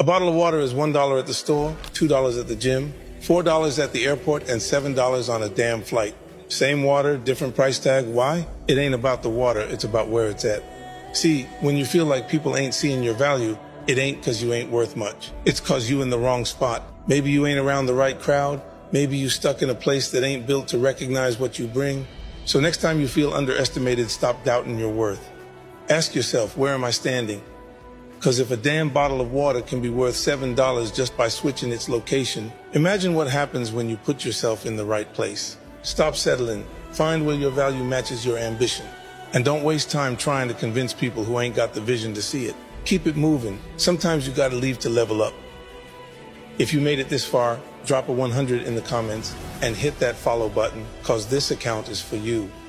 bottle of water is $1 at the store, $2 at the gym, $4 at the airport, and $7 on a damn flight. Same water, different price tag. Why? It ain't about the water, it's about where it's at. See, when you feel like people ain't seeing your value, it ain't because you ain't worth much. It's because you in the wrong spot. Maybe you ain't around the right crowd. Maybe you stuck in a place that ain't built to recognize what you bring. So next time you feel underestimated, stop doubting your worth. Ask yourself, where am I standing? Because if a damn bottle of water can be worth $7 just by switching its location, imagine what happens when you put yourself in the right place. Stop settling. Find where your value matches your ambition. And don't waste time trying to convince people who ain't got the vision to see it. Keep it moving. Sometimes you gotta leave to level up. If you made it this far, drop a 100 in the comments and hit that follow button, cause this account is for you.